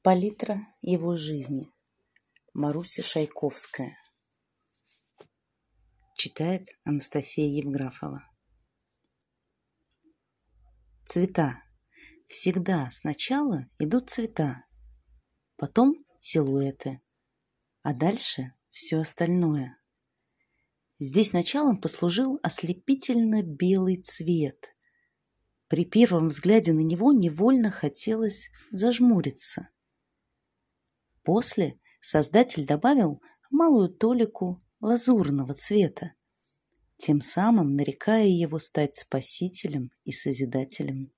Палитра его жизни. Маруся Шайковская. Читает Анастасия Евграфова. Цвета. Всегда сначала идут цвета, потом силуэты, а дальше все остальное. Здесь началом послужил ослепительно белый цвет. При первом взгляде на него невольно хотелось зажмуриться. После создатель добавил малую толику лазурного цвета, тем самым нарекая его стать спасителем и созидателем.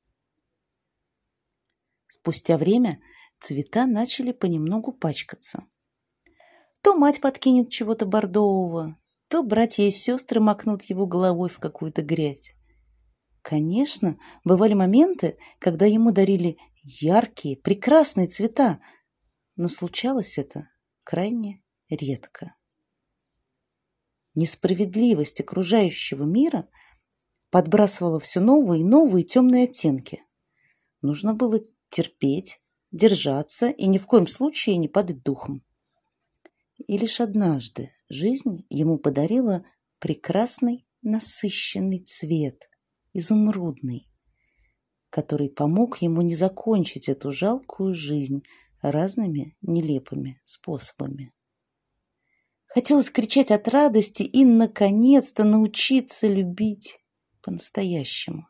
Спустя время цвета начали понемногу пачкаться. То мать подкинет чего-то бордового, то братья и сестры макнут его головой в какую-то грязь. Конечно, бывали моменты, когда ему дарили яркие, прекрасные цвета, но случалось это крайне редко. Несправедливость окружающего мира подбрасывала все новые и новые темные оттенки. Нужно было терпеть, держаться и ни в коем случае не падать духом. И лишь однажды жизнь ему подарила прекрасный насыщенный цвет, изумрудный, который помог ему не закончить эту жалкую жизнь разными нелепыми способами. Хотелось кричать от радости и, наконец-то, научиться любить по-настоящему.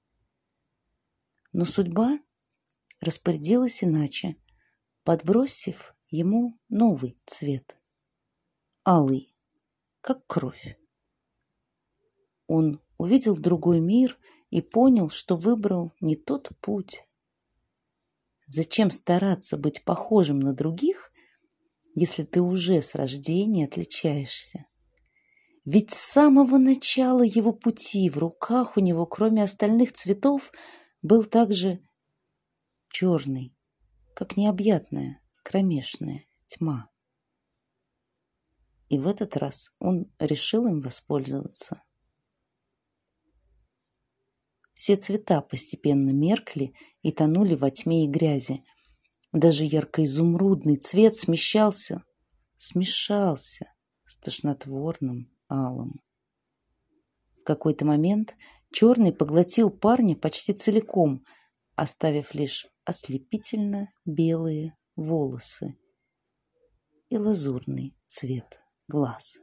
Но судьба распорядилась иначе, подбросив ему новый цвет. Алый, как кровь. Он увидел другой мир и понял, что выбрал не тот путь. Зачем стараться быть похожим на других, если ты уже с рождения отличаешься? Ведь с самого начала его пути в руках у него, кроме остальных цветов, был также черный, как необъятная кромешная тьма. И в этот раз он решил им воспользоваться. Все цвета постепенно меркли и тонули во тьме и грязи. Даже ярко-изумрудный цвет смешался с тошнотворным алым. В какой-то момент черный поглотил парня почти целиком, оставив лишь ослепительно белые волосы и лазурный цвет глаз.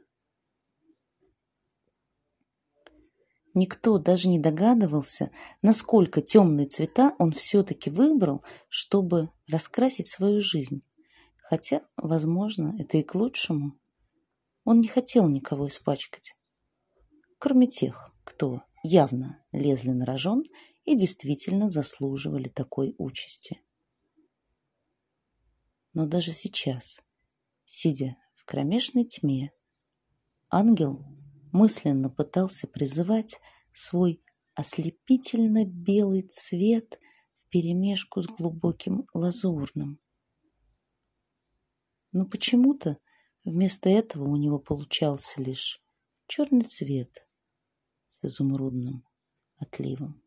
Никто даже не догадывался, насколько темные цвета он все-таки выбрал, чтобы раскрасить свою жизнь. Хотя, возможно, это и к лучшему. Он не хотел никого испачкать, кроме тех, кто явно лезли на рожон и действительно заслуживали такой участи. Но даже сейчас, сидя в кромешной тьме, ангел мысленно пытался призывать свой ослепительно белый цвет вперемешку с глубоким лазурным. Но почему-то вместо этого у него получался лишь черный цвет с изумрудным отливом.